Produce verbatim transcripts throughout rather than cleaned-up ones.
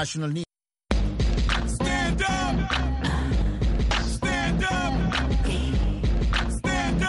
national needs. Stand up! Stand up! Stand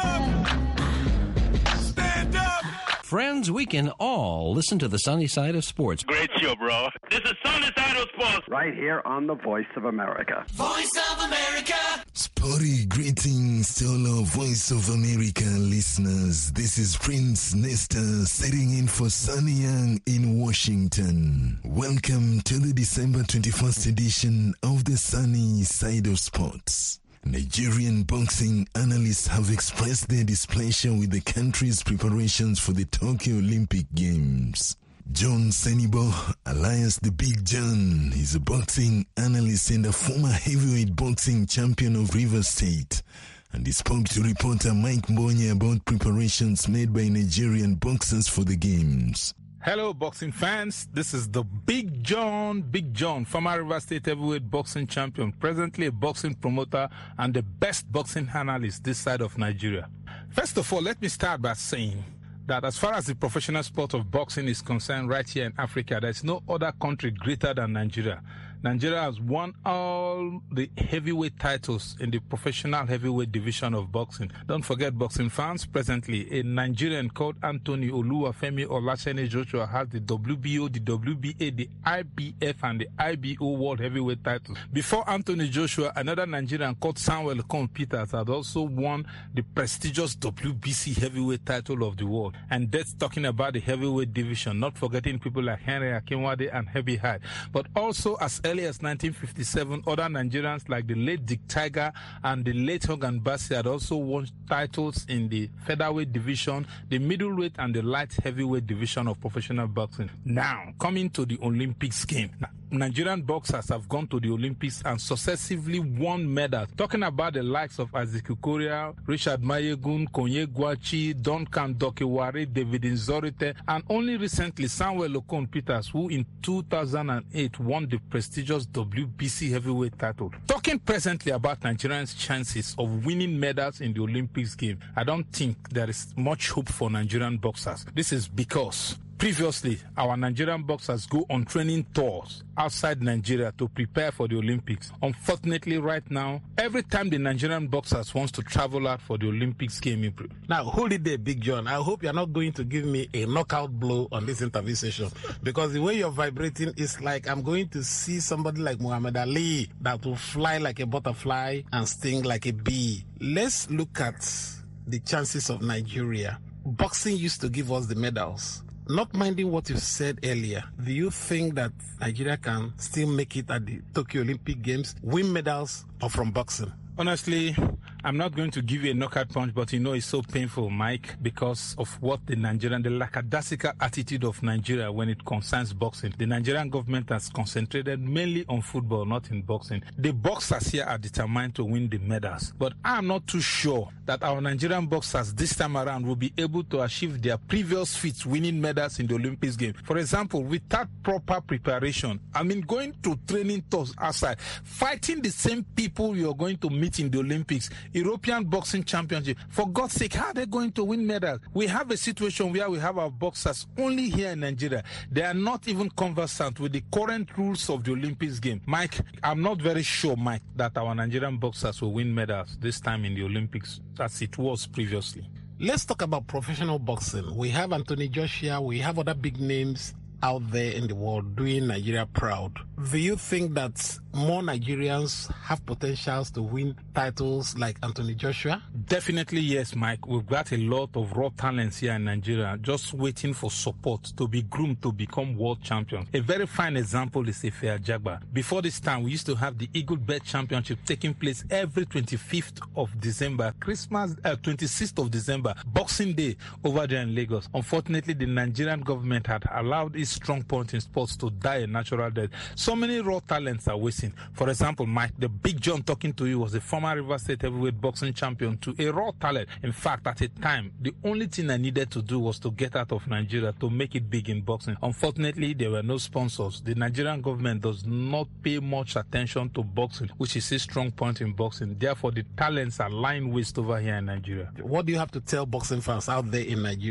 up! Stand up! Friends, we can all listen to the sunny side of sports. Great show, bro. This is Sunny Side of Sports. Right here on the Voice of America. Voice of America! Sporty greetings to all our Voice of America listeners. This is Prince Nesta sitting in for Sunny Young in Washington. Welcome to the December twenty-first edition of the Sunny Side of Sports. Nigerian boxing analysts have expressed their displeasure with the country's preparations for the Tokyo Olympic Games. John Senibo, alias the Big John, is a boxing analyst and a former heavyweight boxing champion of Rivers State, and he spoke to reporter Mike Mbonye about preparations made by Nigerian boxers for the Games. Hello, boxing fans. This is the Big John, Big John, former River State heavyweight boxing champion, presently a boxing promoter and the best boxing analyst this side of Nigeria. First of all, let me start by saying that as far as the professional sport of boxing is concerned right here in Africa, there's no other country greater than Nigeria. Nigeria has won all the heavyweight titles in the professional heavyweight division of boxing. Don't forget, boxing fans, presently a Nigerian called Anthony Oluwafemi Olaseni Joshua has the W B O, the W B A, the I B F, and the I B O World Heavyweight titles. Before Anthony Joshua, another Nigerian called Samuel Okon Peters had also won the prestigious W B C heavyweight title of the world. And that's talking about the heavyweight division, not forgetting people like Henry Akinwade and Heavy High. But also as early as nineteen fifty-seven, other Nigerians like the late Dick Tiger and the late Hogan Bassi had also won titles in the featherweight division, the middleweight and the light heavyweight division of professional boxing. Now, coming to the Olympics game. Now, Nigerian boxers have gone to the Olympics and successively won medals. Talking about the likes of Azikiwe Korea, Richard Mayegun, Konye Gwachi, Duncan Dokeware, David Nzorite, and only recently Samuel Okon Peters, who in two thousand eight won the prestigious W B C heavyweight title. Talking presently about Nigerians' chances of winning medals in the Olympics game, I don't think there is much hope for Nigerian boxers. This is because previously, our Nigerian boxers go on training tours outside Nigeria to prepare for the Olympics. Unfortunately, right now, every time the Nigerian boxers wants to travel out for the Olympics game. Now, hold it there, Big John. I hope you're not going to give me a knockout blow on this interview session, because the way you're vibrating is like I'm going to see somebody like Muhammad Ali that will fly like a butterfly and sting like a bee. Let's look at the chances of Nigeria. Boxing used to give us the medals. Not minding what you said earlier, do you think that Nigeria can still make it at the Tokyo Olympic Games, win medals, or from boxing? Honestly, I'm not going to give you a knockout punch, but you know it's so painful, Mike, because of what the Nigerian, the lackadaisical attitude of Nigeria when it concerns boxing. The Nigerian government has concentrated mainly on football, not in boxing. The boxers here are determined to win the medals, but I'm not too sure that our Nigerian boxers this time around will be able to achieve their previous feats winning medals in the Olympics game. For example, without proper preparation, I mean going to training tours outside, fighting the same people you're going to meet in the Olympics, European Boxing Championship. For God's sake, how are they going to win medals? We have a situation where we have our boxers only here in Nigeria. They are not even conversant with the current rules of the Olympics game. Mike, I'm not very sure, Mike, that our Nigerian boxers will win medals this time in the Olympics as it was previously. Let's talk about professional boxing. We have Anthony Joshua, we have other big names out there in the world doing Nigeria proud. Do you think that more Nigerians have potentials to win titles like Anthony Joshua? Definitely yes, Mike. We've got a lot of raw talents here in Nigeria just waiting for support to be groomed to become world champions. A very fine example is Ife Ajagba. Before this time, we used to have the Eagle Bet Championship taking place every twenty-fifth of December, Christmas, uh, twenty-sixth of December, Boxing Day over there in Lagos. Unfortunately, the Nigerian government had allowed its strong point in sports to die a natural death. So many raw talents are wasting. For example, Mike, the Big John talking to you was a former River State heavyweight boxing champion to a raw talent. In fact, at a time, the only thing I needed to do was to get out of Nigeria to make it big in boxing. Unfortunately, there were no sponsors. The Nigerian government does not pay much attention to boxing, which is a strong point in boxing. Therefore, the talents are lying waste over here in Nigeria. What do you have to tell boxing fans out there in Nigeria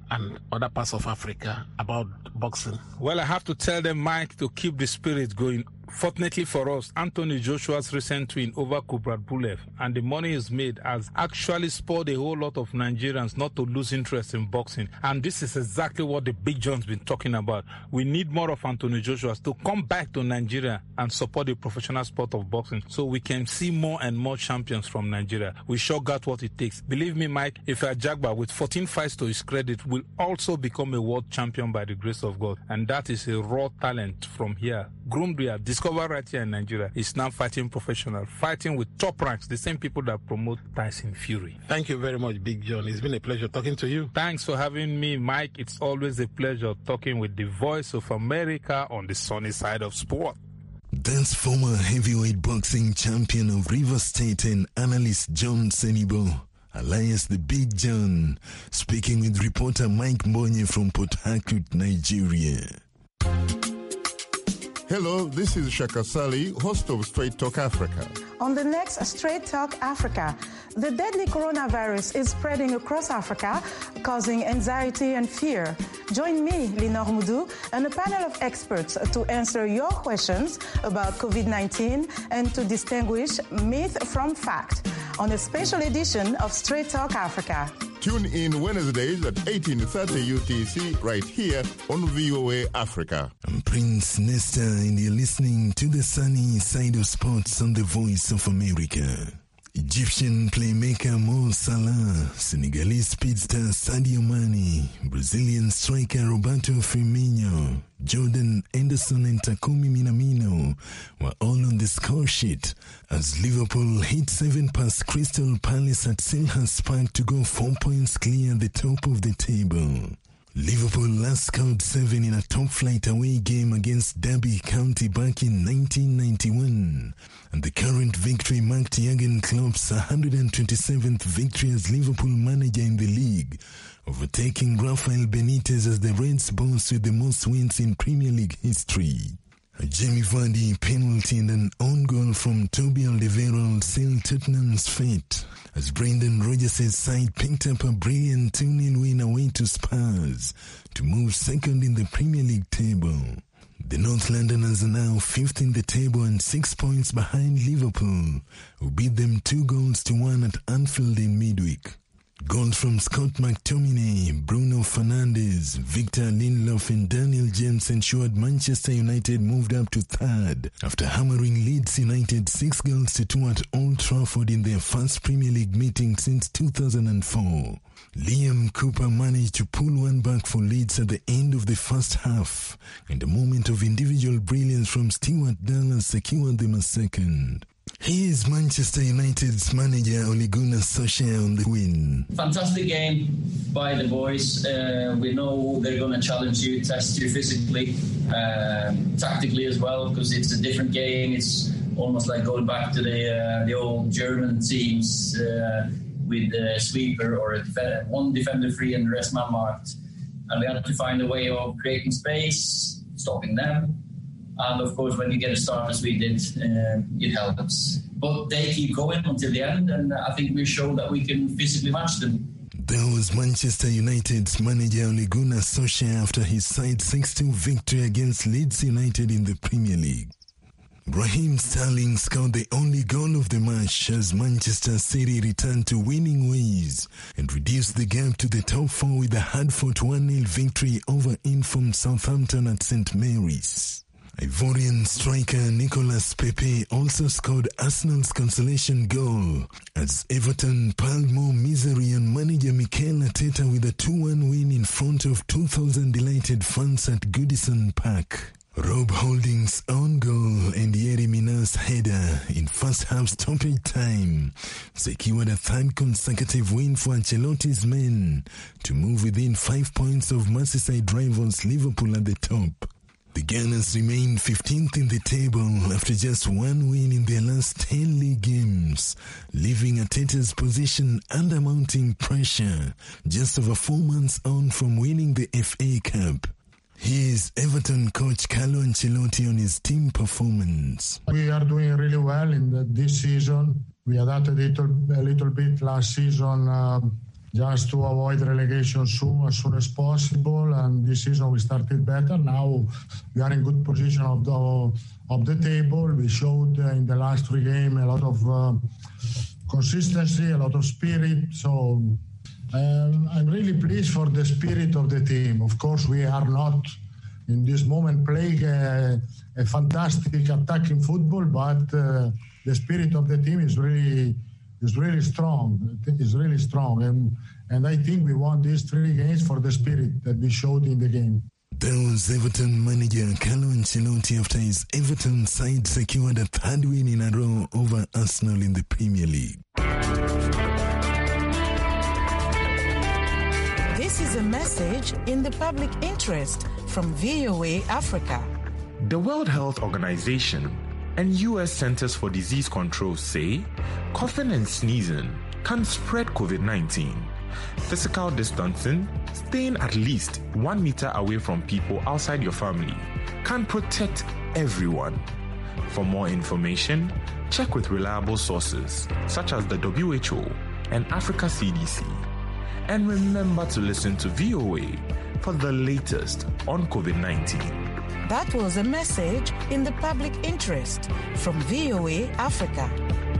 and other parts of Africa about boxing? Well, I have to tell them, Mike, to keep the spirit going. Fortunately for us, Anthony Joshua's recent win over Kubrat Pulev and the money he's made has actually spurred a whole lot of Nigerians not to lose interest in boxing. And this is exactly what the Big John's been talking about. We need more of Anthony Joshua's to come back to Nigeria and support the professional sport of boxing so we can see more and more champions from Nigeria. We sure got what it takes. Believe me, Mike, if Jagba, with fourteen fights to his credit, will also become a world champion by the grace of God. And that is a raw talent from here. Groomed here, discovered right here in Nigeria, is now fighting professional, fighting with top ranks, the same people that promote Tyson Fury. Thank you very much, Big John. It's been a pleasure talking to you. Thanks for having me, Mike. It's always a pleasure talking with the voice of America on the sunny side of sport. That's former heavyweight boxing champion of Rivers State and analyst John Senibo, alias the Big John, speaking with reporter Mike Mbonye from Port Harcourt, Nigeria. Hello, this is Shaka Sali, host of Straight Talk Africa. On the next Straight Talk Africa, the deadly coronavirus is spreading across Africa, causing anxiety and fear. Join me, Linor Moudou, and a panel of experts to answer your questions about COVID nineteen and to distinguish myth from fact on a special edition of Straight Talk Africa. Tune in Wednesdays at eighteen thirty U T C right here on V O A Africa. I'm Prince Nesta and you're listening to the sunny side of sports on the Voice of America. Egyptian playmaker Mo Salah, Senegalese speedster Sadio Mane, Brazilian striker Roberto Firmino, Jordan Henderson and Takumi Minamino were all on the score sheet as Liverpool hit seven past Crystal Palace at Selhurst Park to go four points clear at the top of the table. Liverpool last scored seven in a top-flight away game against Derby County back in nineteen ninety-one, and the current victory marked Jurgen Klopp's one hundred twenty-seventh victory as Liverpool manager in the league, overtaking Rafael Benitez as the Reds boss with the most wins in Premier League history. A Jamie Vardy penalty and an own goal from Toby Alderweireld sealed Tottenham's fate as Brendan Rodgers' side picked up a brilliant two nil win away to Spurs to move second in the Premier League table. The North Londoners are now fifth in the table and six points behind Liverpool, who beat them two goals to one at Anfield in midweek. Goals from Scott McTominay, Bruno Fernandes, Victor Lindelof and Daniel James ensured Manchester United moved up to third after hammering Leeds United six goals to two at Old Trafford in their first Premier League meeting since two thousand four. Liam Cooper managed to pull one back for Leeds at the end of the first half, and a moment of individual brilliance from Stuart Dallas secured them a second. He is Manchester United's manager Ole Gunnar Solskjaer on the win. Fantastic game by the boys. Uh, we know they're going to challenge you, test you physically, um, tactically as well, because it's a different game. It's almost like going back to the uh, the old German teams uh, with a sweeper or a def- one defender free and the rest man marked. And we had to find a way of creating space, stopping them. And of course, when you get a start as we did, uh, it helps. But they keep going until the end, and I think we show that we can physically match them. That was Manchester United's manager Ole Gunnar Solskjaer after his side's six two victory against Leeds United in the Premier League. Raheem Sterling scored the only goal of the match as Manchester City returned to winning ways and reduced the gap to the top four with a hard-fought one nil victory over informed Southampton at Saint Mary's. Ivorian striker Nicolas Pepe also scored Arsenal's consolation goal as Everton piled more misery on manager Mikel Arteta with a two one win in front of two thousand delighted fans at Goodison Park. Rob Holding's own goal and Yerry Mina's header in first half stoppage time secured a third consecutive win for Ancelotti's men to move within five points of Merseyside rivals Liverpool at the top. The Gunners remain fifteenth in the table after just one win in their last ten league games, leaving Arteta's position under mounting pressure just over four months on from winning the F A Cup. Here's Everton coach Carlo Ancelotti on his team performance. We are doing really well in the, this season. We adapted a little, a little bit last season uh, just to avoid relegation soon, as soon as possible. And this season we started better. Now we are in good position of the of the table. We showed uh, in the last three games a lot of uh, consistency, a lot of spirit. So um, I'm really pleased for the spirit of the team. Of course, we are not in this moment playing a, a fantastic attacking football, but uh, the spirit of the team is really is really strong. It's really strong, and and I think we won these three games for the spirit that we showed in the game. That was Everton manager Carlo Ancelotti after his Everton side secured a third win in a row over Arsenal in the Premier League. This is a message in the public interest from V O A Africa. The World Health Organization and U S Centers for Disease Control say coughing and sneezing can spread COVID nineteen. Physical distancing, staying at least one meter away from people outside your family, can protect everyone. For more information, check with reliable sources such as the W H O and Africa C D C. And remember to listen to V O A for the latest on COVID nineteen. That was a message in the public interest from V O A Africa.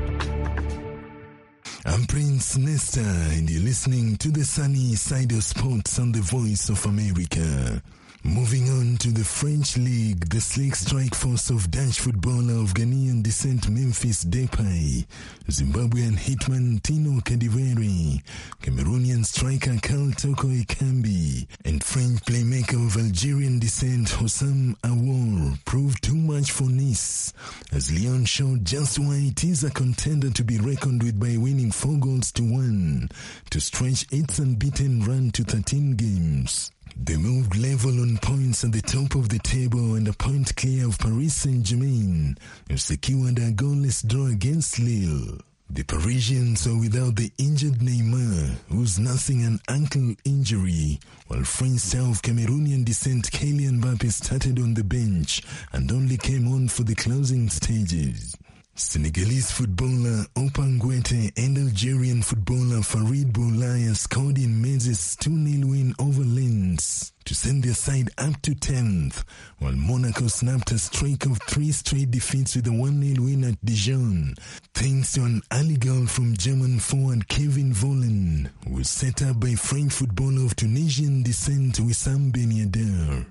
I'm Prince Nesta, and you're listening to the Sunny Side of Sports on the Voice of America. Moving on to the French League, the slick strike force of Dutch footballer of Ghanaian descent Memphis Depay, Zimbabwean hitman Tino Kadewere, Cameroonian striker Karl Toko Ekambi, and French playmaker of Algerian descent Hossam Aouar proved too much for Nice, as Lyon showed just why it is a contender to be reckoned with by winning four goals to one to stretch its unbeaten run to thirteen games. They moved level on points at the top of the table and a point clear of Paris Saint-Germain, who secured a goalless draw against Lille. The Parisians are without the injured Neymar, who's nursing an ankle injury, while French South Cameroonian descent Kylian Mbappe started on the bench and only came on for the closing stages. Senegalese footballer Opan Guete and Algerian footballer Farid Boulaya scored in Metz' two nil win over Lens to send their side up to tenth, while Monaco snapped a streak of three straight defeats with a one nil win at Dijon, thanks to an early goal from German forward Kevin Vollen, who was set up by French footballer of Tunisian descent Wissam Ben Yedder.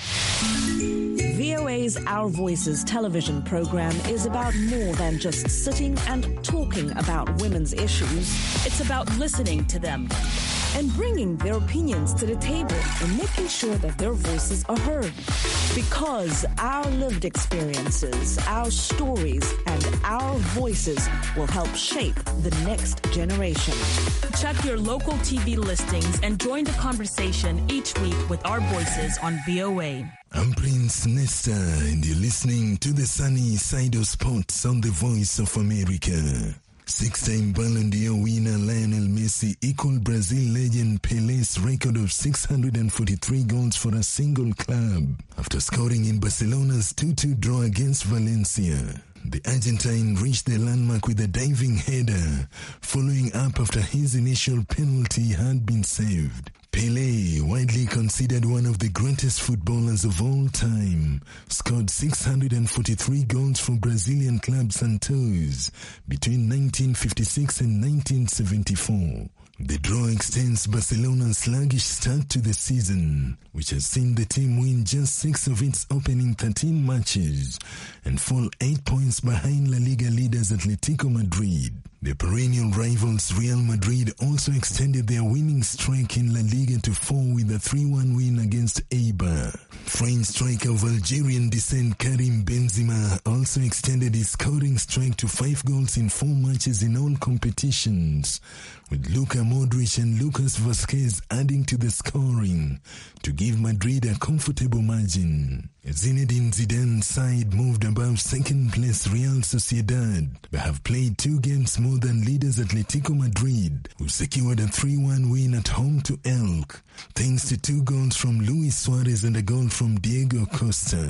V O A's Our Voices television program is about more than just sitting and talking about women's issues. It's about listening to them and bringing their opinions to the table and making sure that their voices are heard. Because our lived experiences, our stories, and our voices will help shape the next generation. Check your local T V listings and join the conversation each week with our voices on V O A. I'm Prince Nesta, and you're listening to the Sunny Side of Sports on the Voice of America. Six-time Ballon d'Or winner Lionel Messi equaled Brazil legend Pelé's record of six hundred forty-three goals for a single club after scoring in Barcelona's two two draw against Valencia. The Argentine reached the landmark with a diving header, following up after his initial penalty had been saved. Pelé, widely considered one of the greatest footballers of all time, scored six hundred forty-three goals for Brazilian club Santos between nineteen fifty-six and nineteen seventy-four. The draw extends Barcelona's sluggish start to the season, which has seen the team win just six of its opening thirteen matches and fall eight points behind La Liga leaders Atletico Madrid. The perennial rivals Real Madrid also extended their winning streak in La Liga to four with a three one win against Eibar. French striker of Algerian descent Karim Benzema also extended his scoring streak to five goals in four matches in all competitions, with Luka Modric and Lucas Vazquez adding to the scoring to give Madrid a comfortable margin. Zinedine Zidane's side moved above second-place Real Sociedad, but have played two games more than leaders Atletico Madrid, who secured a three one win at home to Elche, thanks to two goals from Luis Suarez and a goal from Diego Costa.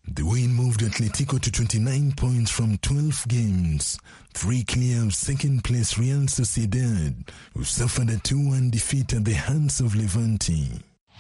The win moved Atletico to twenty-nine points from twelve games, three clear of second-place Real Sociedad, who suffered a two one defeat at the hands of Levante.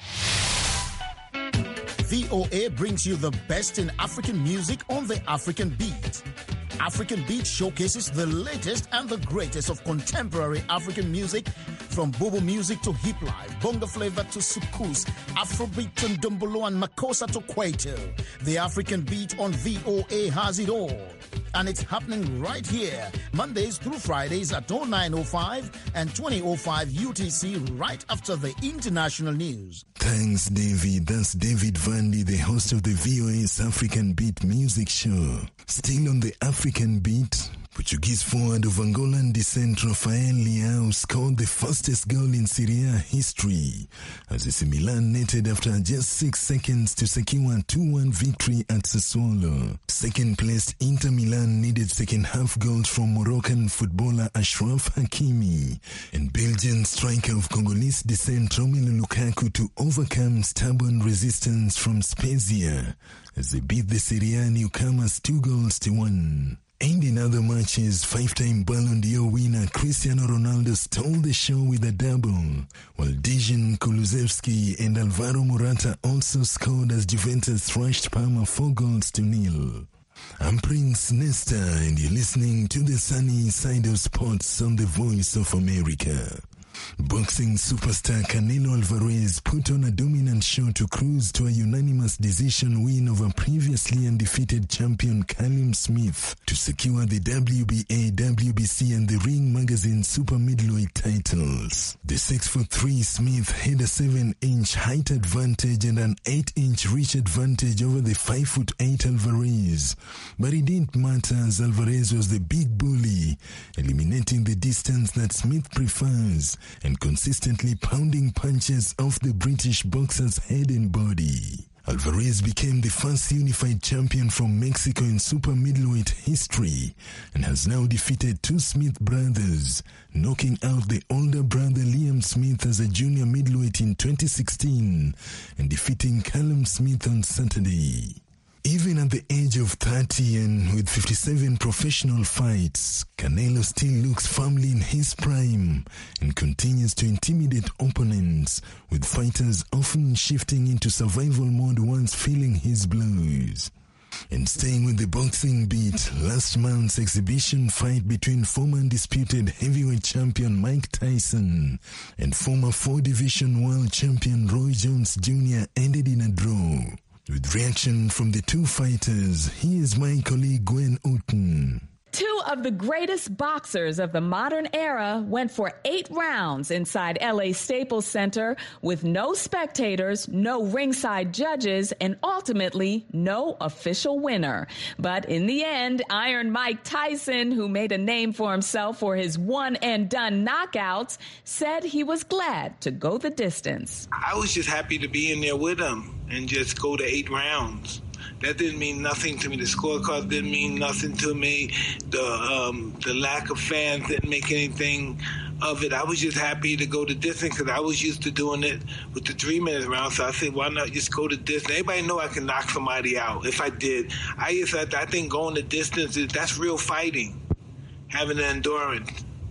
V O A brings you the best in African music on the African Beat. African Beat showcases the latest and the greatest of contemporary African music, from Bobo music to hip life, bongo flavor to soukous, Afrobeat and Dumbolo and Makossa to Kwaito. The African Beat on V O A has it all. And it's happening right here, Mondays through Fridays at oh nine oh five and twenty oh five U T C, right after the international news. Thanks, David. That's David Vandy, the host of the V O A's African Beat music show. Still on the African Beat, Portuguese forward of Angolan descent Rafael Leao scored the fastest goal in Serie A history as A C Milan netted after just six seconds to secure a two one victory at Sassuolo. Second-placed Inter Milan needed second-half goals from Moroccan footballer Achraf Hakimi and Belgian striker of Congolese descent Romelu Lukaku to overcome stubborn resistance from Spezia as they beat the Serie A newcomers two goals to one. And in other matches, five-time Ballon d'Or winner Cristiano Ronaldo stole the show with a double, while Dejan Kulusevski and Alvaro Morata also scored as Juventus thrashed Parma four goals to nil. I'm Prince Nesta, and you're listening to the sunny side of sports on the Voice of America. Boxing superstar Canelo Alvarez put on a dominant show to cruise to a unanimous decision win over previously undefeated champion Callum Smith to secure the W B A, W B C and the Ring Magazine super middleweight titles. The six foot three Smith had a seven inch height advantage and an eight inch reach advantage over the five foot eight Alvarez, but it didn't matter as Alvarez was the big bully, eliminating the distance that Smith prefers and consistently pounding punches off the British boxer's head and body. Alvarez became the first unified champion from Mexico in super middleweight history and has now defeated two Smith brothers, knocking out the older brother Liam Smith as a junior middleweight in twenty sixteen and defeating Callum Smith on Saturday. Even at the age of thirty and with fifty-seven professional fights, Canelo still looks firmly in his prime and continues to intimidate opponents, with fighters often shifting into survival mode once feeling his blows. And staying with the boxing beat, last month's exhibition fight between former undisputed heavyweight champion Mike Tyson and former four-division world champion Roy Jones Junior ended in a draw. With reaction from the two fighters, here's my colleague Gwen Uten. Two of the greatest boxers of the modern era went for eight rounds inside L A Staples Center with no spectators, no ringside judges, and ultimately no official winner. But in the end, Iron Mike Tyson, who made a name for himself for his one-and-done knockouts, said he was glad to go the distance. I was just happy to be in there with him and just go to eight rounds. That didn't mean nothing to me. The scorecard didn't mean nothing to me. The um, the lack of fans didn't make anything of it. I was just happy to go the distance because I was used to doing it with the three-minute round. So I said, why not just go the distance? Everybody know I can knock somebody out if I did. I just I think going the distance, is that's real fighting, having the endurance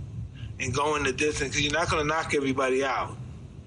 and going the distance because you're not going to knock everybody out.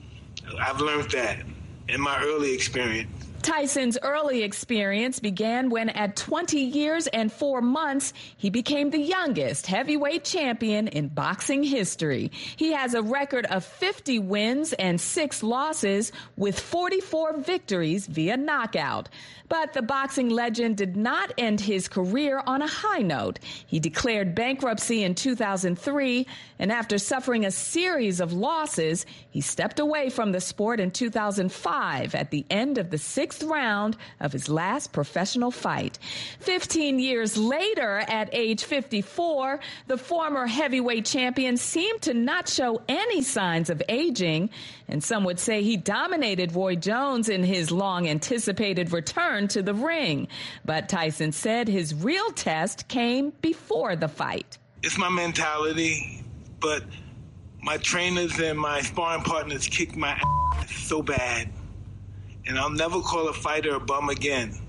I've learned that in my early experience. Tyson's early experience began when at twenty years and four months, he became the youngest heavyweight champion in boxing history. He has a record of fifty wins and six losses with forty-four victories via knockout. But the boxing legend did not end his career on a high note. He declared bankruptcy in two thousand three, and after suffering a series of losses, he stepped away from the sport in two thousand five at the end of the sixth round of his last professional fight. Fifteen years later, at age fifty-four, the former heavyweight champion seemed to not show any signs of aging, and some would say he dominated Roy Jones in his long-anticipated return to the ring. But Tyson said his real test came before the fight. It's my mentality, but my trainers and my sparring partners kicked my ass so bad. And I'll never call a fighter a bum again.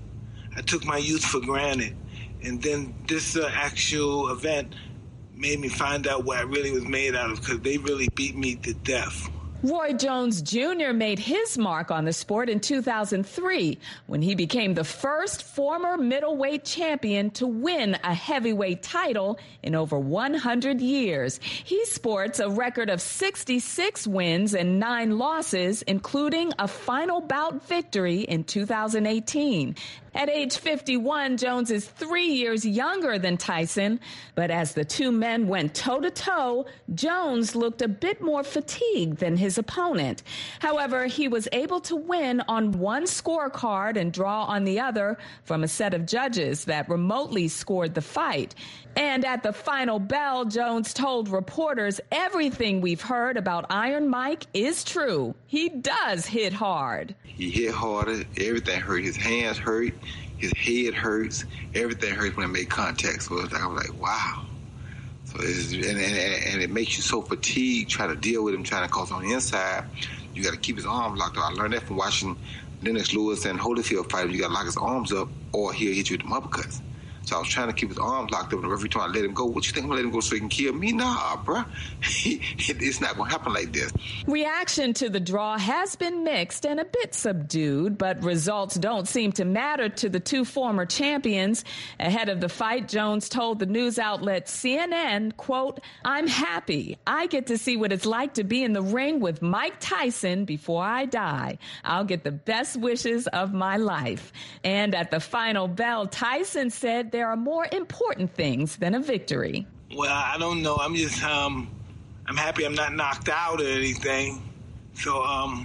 I took my youth for granted. And then this uh, actual event made me find out what I really was made out of, because they really beat me to death. Roy Jones Junior made his mark on the sport in two thousand three when he became the first former middleweight champion to win a heavyweight title in over one hundred years. He sports a record of sixty-six wins and nine losses, including a final bout victory in two thousand eighteen. At age fifty-one, Jones is three years younger than Tyson, but as the two men went toe-to-toe, Jones looked a bit more fatigued than his opponent. However, he was able to win on one scorecard and draw on the other from a set of judges that remotely scored the fight. And at the final bell, Jones told reporters everything we've heard about Iron Mike is true. He does hit hard. He hit harder. Everything hurt. His hands hurt. His head hurts. Everything hurts when I make contact. So it's like, I was like, wow. So it's, and, and, and it makes you so fatigued trying to deal with him, trying to cause on the inside. You got to keep his arms locked up. I learned that from watching Lennox Lewis and Holyfield fight. You got to lock his arms up or he'll hit you with the uppercuts. So I was trying to keep his arms locked up, and the referee told me I let him go. What you think I'm going to let him go so he can kill me? Nah, bruh. It's not going to happen like this. Reaction to the draw has been mixed and a bit subdued, but results don't seem to matter to the two former champions. Ahead of the fight, Jones told the news outlet C N N, quote, "I'm happy. I get to see what it's like to be in the ring with Mike Tyson before I die. I'll get the best wishes of my life." And at the final bell, Tyson said there are more important things than a victory. Well, I don't know. I'm just, um, I'm happy I'm not knocked out or anything. So, um,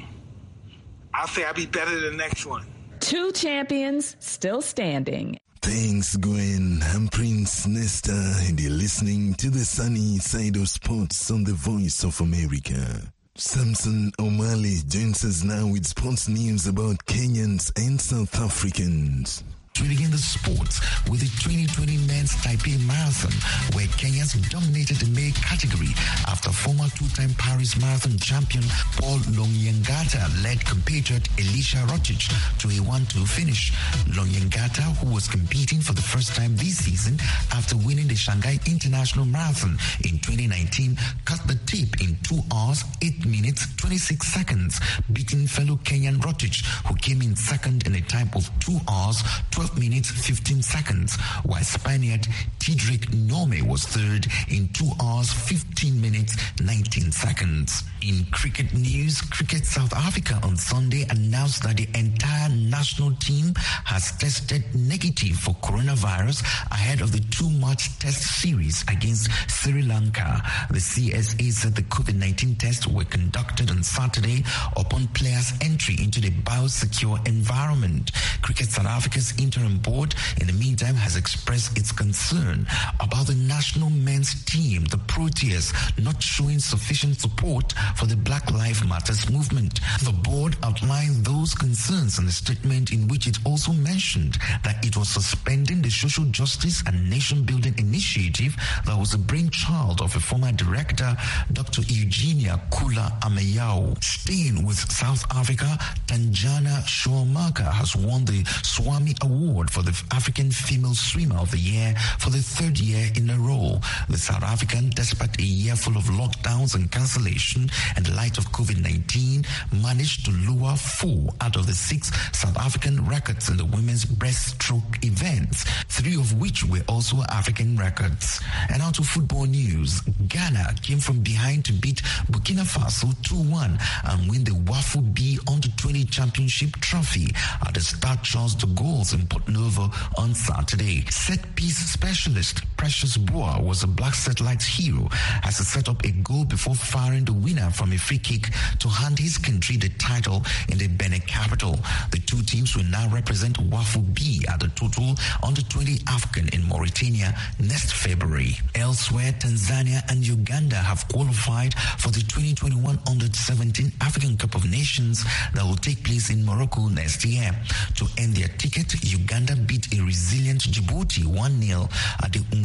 I'll say I'll be better than the next one. Two champions still standing. Thanks, Gwen. I'm Prince Nesta, and you're listening to the sunny side of sports on the Voice of America. Samson O'Malley joins us now with sports news about Kenyans and South Africans. Reading in the sports with the twenty twenty Men's Taipei Marathon, where Kenyans dominated the male category after former two-time Paris Marathon champion Paul Longyengata led compatriot Elisha Rotich to a one two finish. Longyengata, who was competing for the first time this season after winning the Shanghai International Marathon in twenty nineteen, cut the tape in two hours, eight minutes, twenty-six seconds, beating fellow Kenyan Rotich, who came in second in a time of two hours, twelve minutes, fifteen seconds, while Spaniard Tidrick Nome was third in two hours, fifteen minutes, nineteen seconds. In cricket news, Cricket South Africa on Sunday announced that the entire national team has tested negative for coronavirus ahead of the two-match test series against Sri Lanka. The C S A said the COVID nineteen tests were conducted on Saturday upon players' entry into the biosecure environment. Cricket South Africa's interim board, in the meantime, has expressed its concern about the national men's team, the Proteas, not showing sufficient support for the Black Lives Matters movement. The board outlined those concerns in a statement in which it also mentioned that it was suspending the social justice and nation-building initiative that was the brainchild of a former director, Doctor Eugenia Kula Ameyao. Staying with South Africa, Tanjana Shoamaka has won the Swami Award for the African Female Swimmer of the Year for the third year in a row. The South African, despite a year full of lockdowns and cancellation and light of COVID nineteen, managed to lower four out of the six South African records in the women's breaststroke events, three of which were also African records. And now to football news. Ghana came from behind to beat Burkina Faso two one and win the Wafu B Under twenty Championship trophy at the Stade Charles de Gaulle in Port Novo on Saturday. Set-piece specialist Precious Boa was a Black Satellites hero as he set up a goal before firing the winner from a free kick to hand his country the title in the Benin capital. The two teams will now represent Wafu B at the total Under twenty African in Mauritania next February. Elsewhere, Tanzania and Uganda have qualified for the twenty twenty-one Under seventeen African Cup of Nations that will take place in Morocco next year. To end their ticket, Uganda beat a resilient Djibouti one nil at the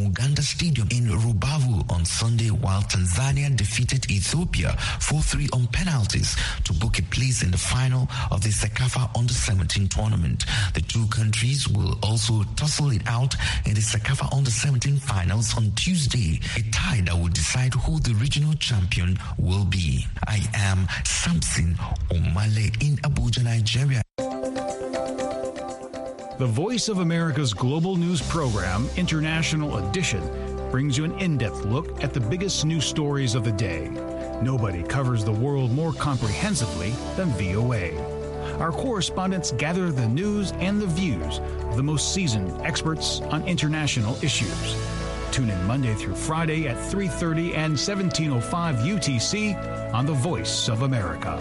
Muganda Stadium in Rubavu on Sunday, while Tanzania defeated Ethiopia four three on penalties to book a place in the final of the CECAFA Under seventeen tournament. The two countries will also tussle it out in the CECAFA Under seventeen finals on Tuesday, a tie that will decide who the regional champion will be. I am Samson Omale in Abuja, Nigeria. The Voice of America's global news program, International Edition, brings you an in-depth look at the biggest news stories of the day. Nobody covers the world more comprehensively than V O A. Our correspondents gather the news and the views of the most seasoned experts on international issues. Tune in Monday through Friday at three thirty and seventeen oh five U T C on The Voice of America.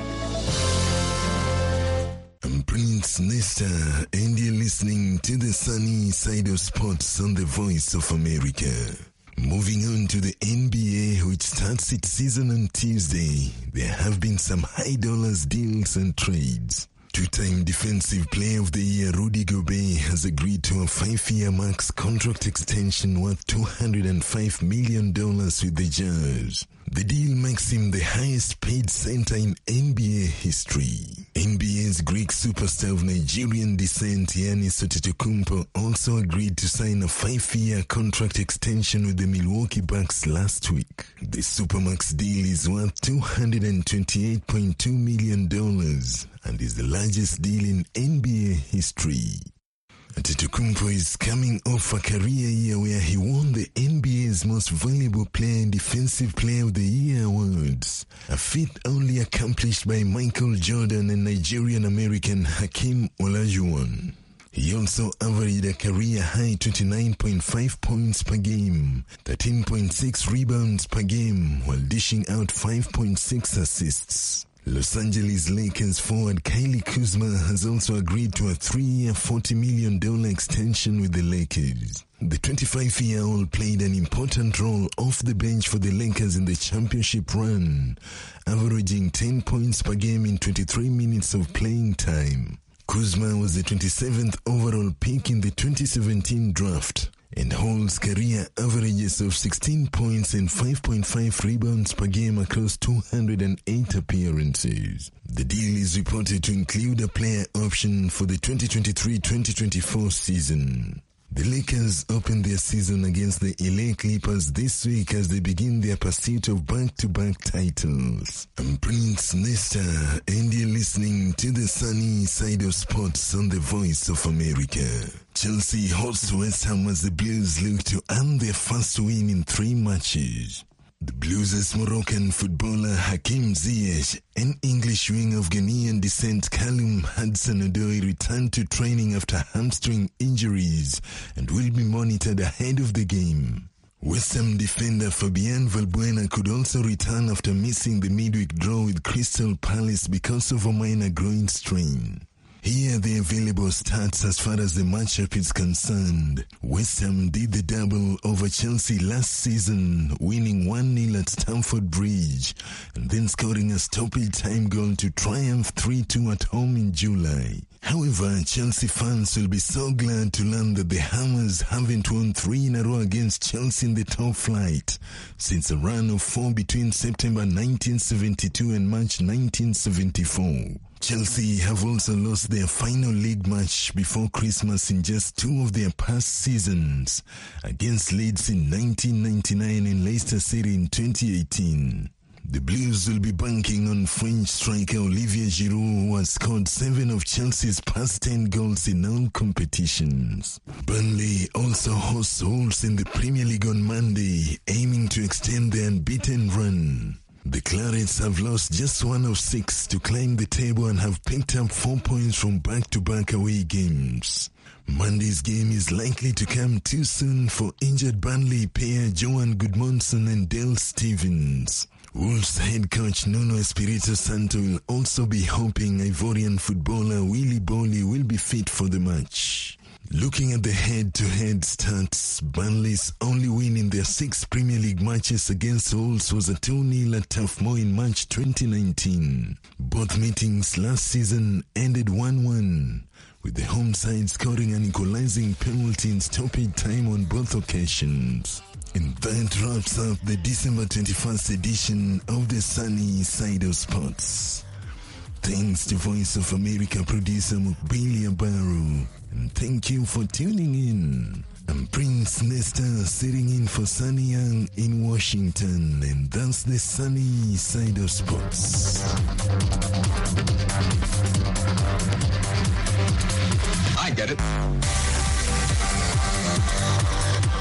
I'm Prince Nesta, and you're listening to the sunny side of sports on The Voice of America. Moving on to the N B A, which starts its season on Tuesday, there have been some high dollars deals and trades. Two-time Defensive Player of the Year Rudy Gobert has agreed to a five-year max contract extension worth two hundred five million dollars with the Jazz. The deal makes him the highest-paid center in N B A history. N B A's Greek superstar of Nigerian descent, Giannis Antetokounmpo, also agreed to sign a five-year contract extension with the Milwaukee Bucks last week. The Supermax deal is worth two hundred twenty-eight point two million dollars and is the largest deal in N B A history. Antetokounmpo is coming off a career year where he won the N B A's Most Valuable Player and Defensive Player of the Year awards, a feat only accomplished by Michael Jordan and Nigerian-American Hakeem Olajuwon. He also averaged a career-high twenty-nine point five points per game, thirteen point six rebounds per game, while dishing out five point six assists. Los Angeles Lakers forward Kylie Kuzma has also agreed to a three-year forty million dollars extension with the Lakers. The twenty-five-year-old played an important role off the bench for the Lakers in the championship run, averaging ten points per game in twenty-three minutes of playing time. Kuzma was the twenty-seventh overall pick in the twenty seventeen draft and holds career averages of sixteen points and five point five rebounds per game across two hundred eight appearances. The deal is reported to include a player option for the twenty twenty-three twenty twenty-four season. The Lakers open their season against the L A Clippers this week as they begin their pursuit of back-to-back titles. I'm Prince Nesta, and you're listening to the sunny side of sports on The Voice of America. Chelsea hosts West Ham as the Blues look to earn their first win in three matches. The Blues' Moroccan footballer Hakim Ziyech and English wing of Ghanaian descent Callum Hudson-Odoi returned to training after hamstring injuries and will be monitored ahead of the game. West Ham defender Fabian Valbuena could also return after missing the midweek draw with Crystal Palace because of a minor groin strain. Here are the available stats as far as the matchup is concerned. West Ham did the double over Chelsea last season, winning one nil at Stamford Bridge, and then scoring a stoppage time goal to triumph three two at home in July. However, Chelsea fans will be so glad to learn that the Hammers haven't won three in a row against Chelsea in the top flight since a run of four between September nineteen seventy-two and March nineteen seventy-four. Chelsea have also lost their final league match before Christmas in just two of their past seasons, against Leeds in nineteen ninety-nine and Leicester City in twenty eighteen. The Blues will be banking on French striker Olivier Giroud, who has scored seven of Chelsea's past ten goals in all competitions. Burnley also hosts Wolves in the Premier League on Monday, aiming to extend their unbeaten run. The Clarets have lost just one of six to climb the table and have picked up four points from back-to-back away games. Monday's game is likely to come too soon for injured Burnley pair Johan Gudmundsson and Dale Stevens. Wolves head coach Nuno Espirito Santo will also be hoping Ivorian footballer Willy Bowley will be fit for the match. Looking at the head-to-head stats, Burnley's only win in their six Premier League matches against Wolves was a two nil at Turf Moor in March twenty nineteen. Both meetings last season ended one one, with the home side scoring an equalizing penalty in stoppage time on both occasions. And that wraps up the December twenty-first edition of the Sunny Side of Sports. Thanks to Voice of America producer Mukbilia Baru, and thank you for tuning in. I'm Prince Nesta, sitting in for Sunny Young in Washington, and that's the Sunny Side of Sports. I get it.